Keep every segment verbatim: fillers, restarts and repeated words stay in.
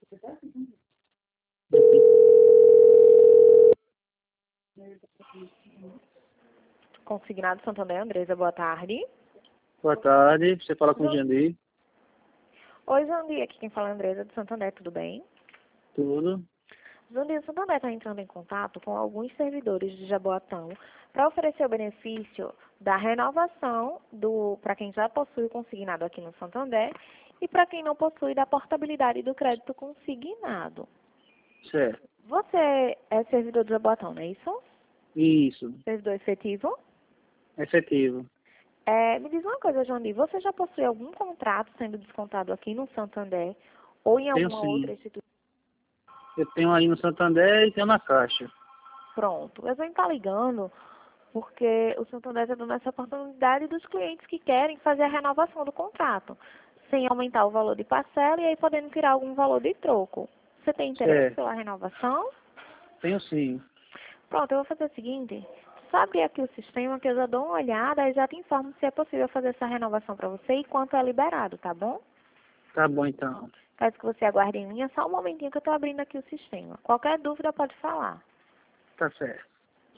Consignado Santander, Andresa, boa tarde. Boa tarde, você fala com o Jandir. Oi, Jandir, aqui quem fala é a Andresa do Santander, tudo bem? Tudo. Jandir, o Santander está entrando em contato com alguns servidores de Jaboatão para oferecer o benefício da renovação do para quem já possui o consignado aqui no Santander e para quem não possui da portabilidade do crédito consignado. Certo. Você é servidor de Jaboatão, não é isso? Isso. Servidor efetivo? Efetivo. É, me diz uma coisa, Jandir, você já possui algum contrato sendo descontado aqui no Santander ou em Tenho alguma sim. outra instituição? Eu tenho aí no Santander e tenho na Caixa. Pronto. Eu vou estar ligando porque o Santander está dando essa oportunidade dos clientes que querem fazer a renovação do contrato, sem aumentar o valor de parcela e aí podendo tirar algum valor de troco. Você tem interesse Certo. pela renovação? Tenho sim. Pronto, eu vou fazer o seguinte. Sabe aqui o sistema que eu já dou uma olhada e já te informo se é possível fazer essa renovação para você e quanto é liberado, tá bom? Tá bom então. Peço que você aguarde em linha só um momentinho que eu estou abrindo aqui o sistema. Qualquer dúvida pode falar. Tá certo.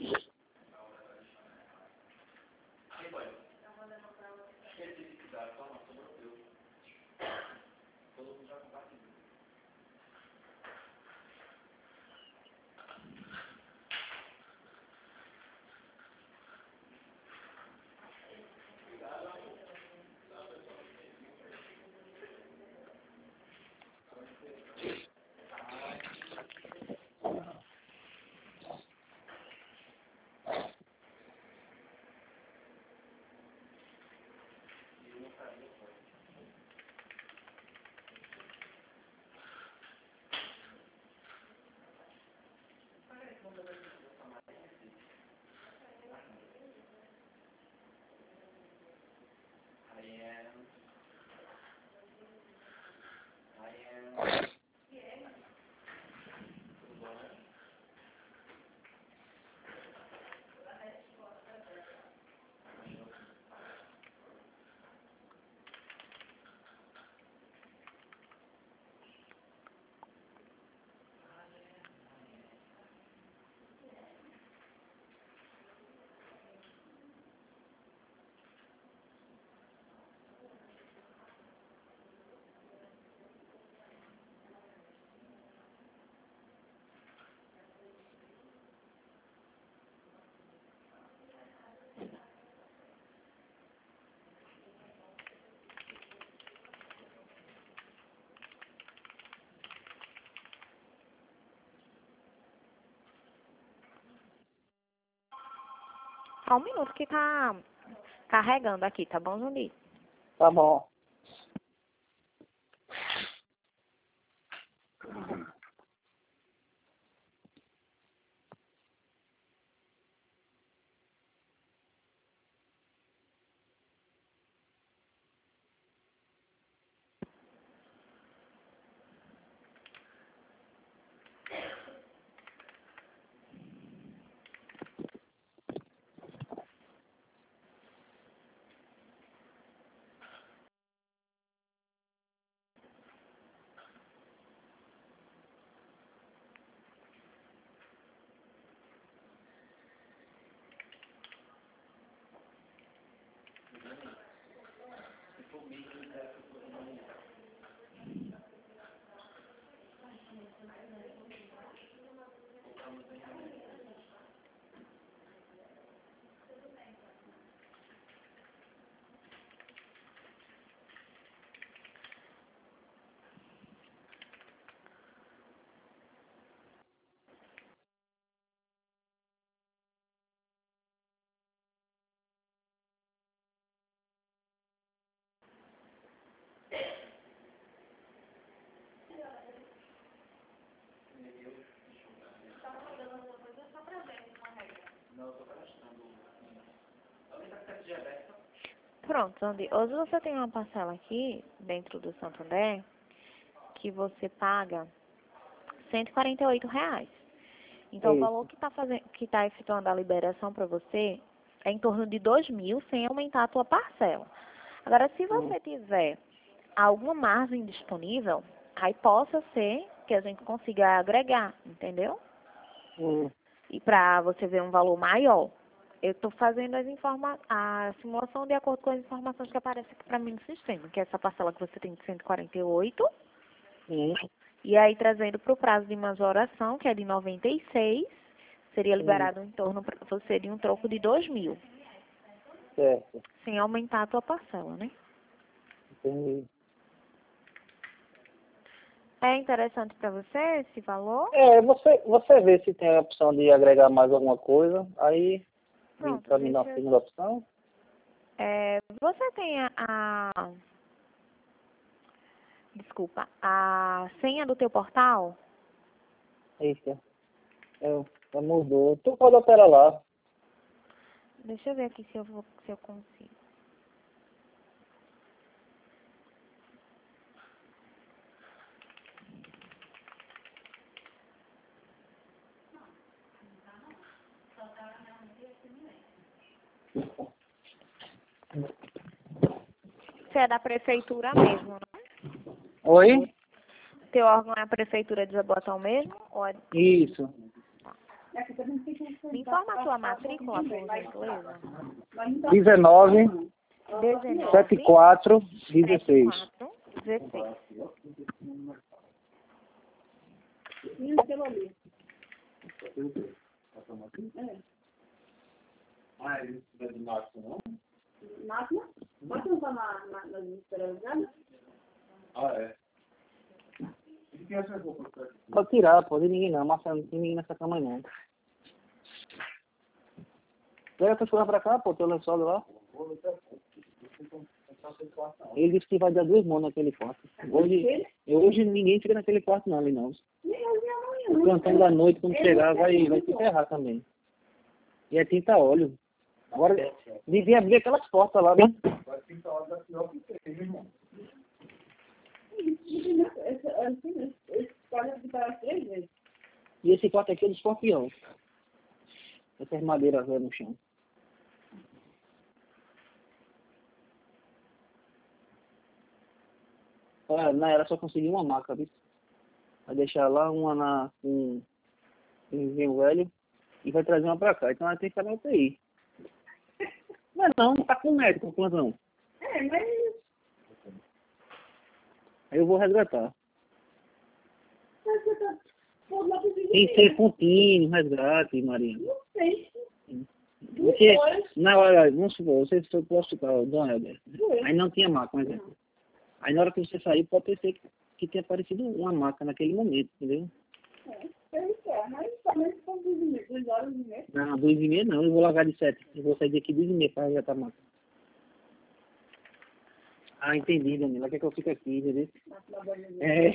Só um minuto que tá carregando aqui, tá bom, Jandir? Tá bom. Pronto, Jandir. Hoje você tem uma parcela aqui, dentro do Santander, que você paga cento e quarenta e oito reais. Então, Isso. o valor que está fazendo, que está efetuando a liberação para você é em torno de dois mil, sem aumentar a tua parcela. Agora, se você tiver alguma margem disponível, aí possa ser que a gente consiga agregar, entendeu? Hum. E para você ver um valor maior. Eu estou fazendo as informa a simulação de acordo com as informações que aparecem aqui para mim no sistema, que é essa parcela que você tem de cento e quarenta e oito, Hum. e aí trazendo para o prazo de majoração, que é de noventa e seis, seria liberado em torno, pra você, de um troco de dois mil, Certo. sem aumentar a tua parcela, né? Entendi. É interessante para você esse valor? É, você, você vê se tem a opção de agregar mais alguma coisa, aí Pronto, para mim dar a deixa eu... segunda opção. É, você tem a, a... Desculpa, a senha do teu portal? Eita, é, é, mudou. Tu pode operar lá. Deixa eu ver aqui se eu, vou, se eu consigo. Você é da prefeitura mesmo, né? Oi? Teu órgão é a prefeitura de Jaboatão mesmo? Ou é... Isso. Me informa a tua matrícula, por gentileza. dezenove, dezenove, setenta e quatro, dezesseis. setenta e quatro, dezesseis. Máquina? Pode usar na, na, na lista. Ah, é? Pode tirar, pode ninguém não, mas não tem ninguém nessa cama não. Pega tua coisa pra cá, pô, teu lençol lá. Ele disse que vai dar duas mãos naquele quarto. Hoje, hoje ninguém fica naquele quarto não, ali não. O plantão da noite, quando chegar, vai, vai se ferrar também. E é tinta óleo. Agora, devia abrir aquelas portas lá, né? E esse quarto aqui é do escorpião. Essas madeiras velhas no chão. Ah, não, era só conseguir uma maca, viu? Vai deixar lá uma na, com um vinho velho e vai trazer uma pra cá. Então ela tem que ficar na U T I. Não é não, tá com médico, com plantão. É, mas... Aí eu vou resgatar. Mas você tá... Pô, lá pro Tem que ser contínuo, resgate, Maria. Não sei. Porque, na hora, vamos supor, você foi pro hospital, Dona Helder. Aí não tinha maca, por exemplo. Aí na hora que você sair, pode ter que, que tenha aparecido uma maca naquele momento, entendeu? É, eu quero, mas somente são duas e meia, duas horas e meia. Não, duas e meia não, eu vou largar de sete. Eu vou sair daqui duas e meia para resgatar a maca. Ah, entendi, Danila. Quer que eu fique aqui, entendeu? É.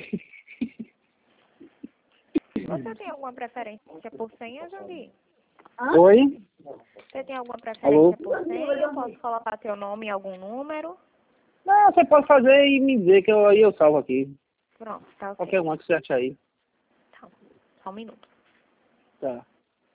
Você tem alguma preferência por senha, Jandir? Oi? Você tem alguma preferência Alô? por senha? Eu posso colocar teu nome em algum número? Não, você pode fazer e me dizer que eu, aí eu salvo aqui. Pronto, tá ok. Qualquer uma que você achar aí. Tá. Só um minuto. Tá.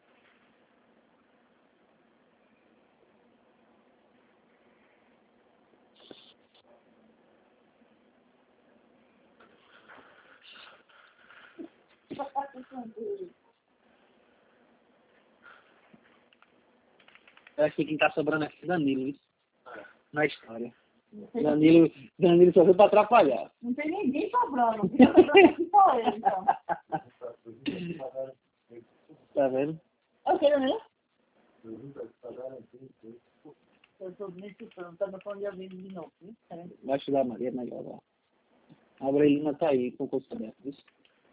Eu acho que quem tá sobrando aqui é Danilo, isso. Na história. Danilo, Danilo só veio pra atrapalhar. Não tem ninguém sobrando. Quem tá sobrando aqui só ele, então. Tá vendo? É o que, né? Eu tô me escutando, tá no fone de ouvido de novo. Vai estudar a Maria melhor lá. A Aurelina tá aí com o curso aberto, isso.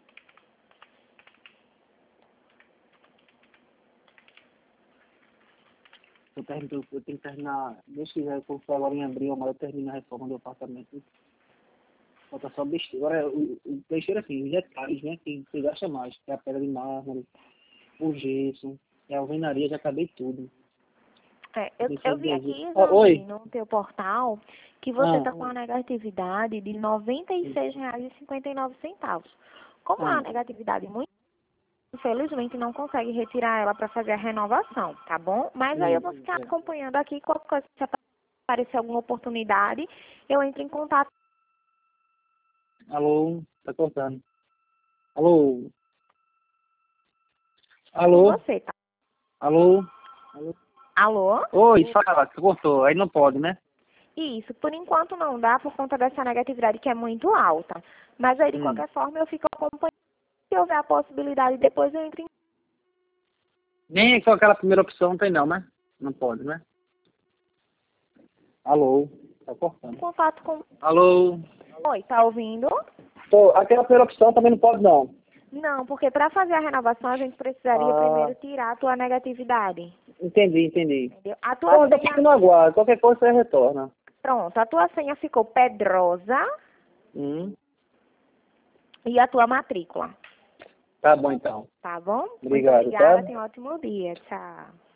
Eu, termino, eu tenho que terminar, Deus quiser, quando for agora em abril, mas eu termino a reforma do apartamento. Falta só besteira. Agora, o, o besteira assim, os detalhes, né, que você gasta mais, que é a pedra de mármore, o gesso, e a alvenaria, já acabei tudo. É, eu, Deixa eu eu vi ver aqui, aqui. Jandir, Ah, oi? no teu portal, que você Ah. está com uma negatividade de noventa e seis reais e cinquenta e nove centavos. Como é Ah. uma negatividade muito, infelizmente não consegue retirar ela para fazer a renovação, tá bom? Mas aí eu vou ficar acompanhando aqui, qualquer coisa, se aparecer alguma oportunidade, eu entro em contato. Alô? Tá cortando. Alô? Alô? Você, tá? Alô? Alô? Alô? Oi, fala, você cortou. Aí não pode, né? Isso, por enquanto não dá por conta dessa negatividade que é muito alta. Mas aí, de Hum. qualquer forma, eu fico acompanhando. Se houver a possibilidade, depois eu entro em Nem com aquela primeira opção tem não, né? Não pode, né? Alô? Tá cortando. contato com... Alô? Oi, tá ouvindo? Tô, aquela primeira opção também não pode não. Não, porque para fazer a renovação a gente precisaria Ah, primeiro tirar a tua negatividade. entendi, entendi. Entendeu? A tua Então, eu senha... fico no aguardo. Qualquer coisa você retorna. Pronto, a tua senha ficou Pedrosa Hum. e a tua matrícula. Tá bom, então. Tá bom? Obrigado, Muito obrigada, tá? tenha um ótimo dia. Tchau.